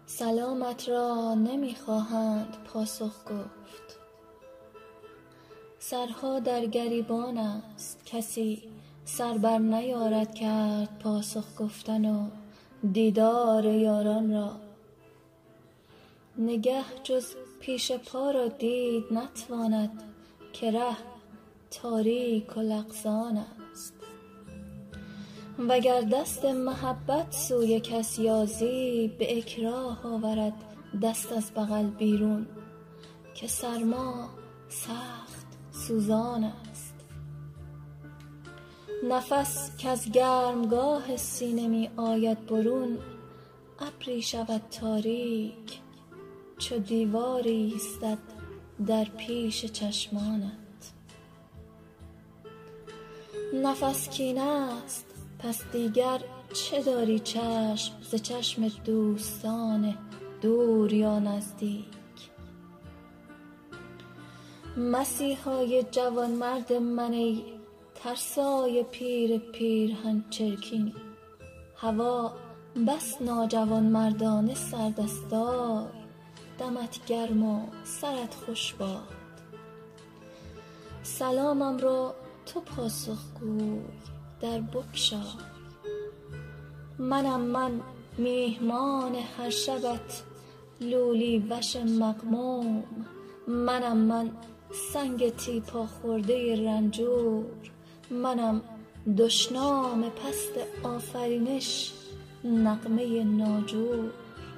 سلامت را نمیخواهند پاسخ گفت. سرها در گریبان است، کسی سر بر نیارد کرد پاسخ گفتن و دیدار یاران را. نگه جز پیش پا را دید نتواند، که ره تاریک و لغزان است. وگر دست محبت سوی کس یازی، به اکراه آورد دست از بغل بیرون، که سرما سخت سوزان است. نفس که از گرمگاه سینه می آید برون، ابری شود تاریک چو دیواری ایستد در پیش چشمانت. نفس کینه است، پس دیگر چه داری چشم ز چشم دوستان دور یا نزدیک. مسیحای جوانمرد من ای ترسای پیر پیرهن چرکین، هوا بس ناجوانمردانه سرد است، آی دمت گرم و سرت خوش باد. سلامم را تو پاسخ گوی در بگشای، منم من میهمان هر شبت لولی وش مغموم. منم من سنگ تیپا خورده رنجور، منم دشنام پست آفرینش نغمه ناجور.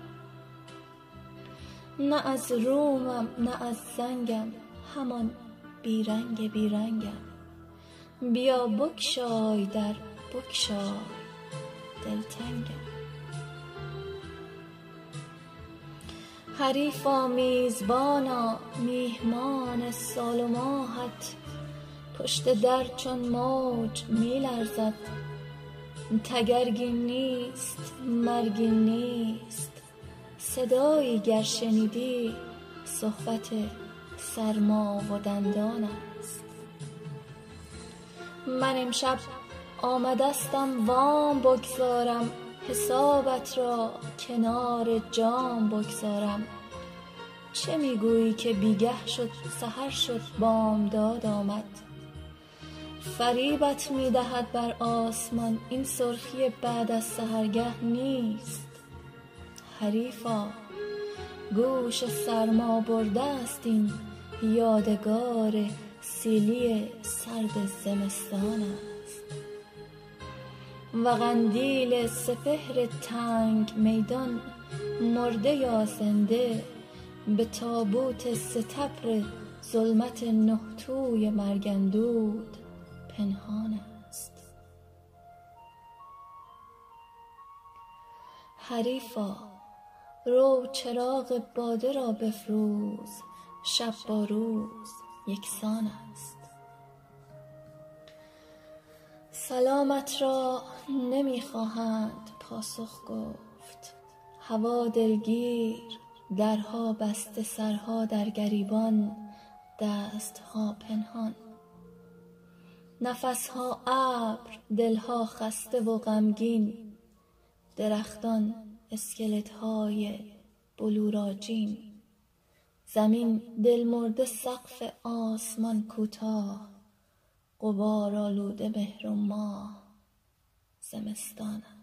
نه از رومم نه از زنگم، همان بیرنگ بیرنگم. بیا بگشای در بگشای دلتنگم. حریفا میزبانا میهمان سال و ماهت، پشت در چون موج می لرزد. تگرگی نیست مرگی نیست، صدایی گر شنیدی صحبت سرما و دندان است. من امشب آمدستم وام بگذارم، حسابت را کنار جام بگذارم. چه میگویی که بیگه شد سحر شد بامداد آمد. فریبت میدهد بر آسمان این سرخی بعد از سحرگه نیست. حریفا گوش سرما برده است این یادگار سیلی سرد زمستان است. و قندیل سپهر تنگ میدان مرده یا زنده، به تابوت ستبر ظلمت نه توی مرگندود پنهان است. حریفا رو چراغ باده را بفروز، شب با روز یکسان است. سلامت را نمیخواهند پاسخ گفت. هوا دلگیر درها بسته، سرها در گریبان دستها پنهان. نفسها ابر دلها خسته و غمگین، درختان اسکلت‌های بلوراجین. زمین دلمرده سقف آسمان کوتاه، غبار آلوده مهر و ماه زمستان.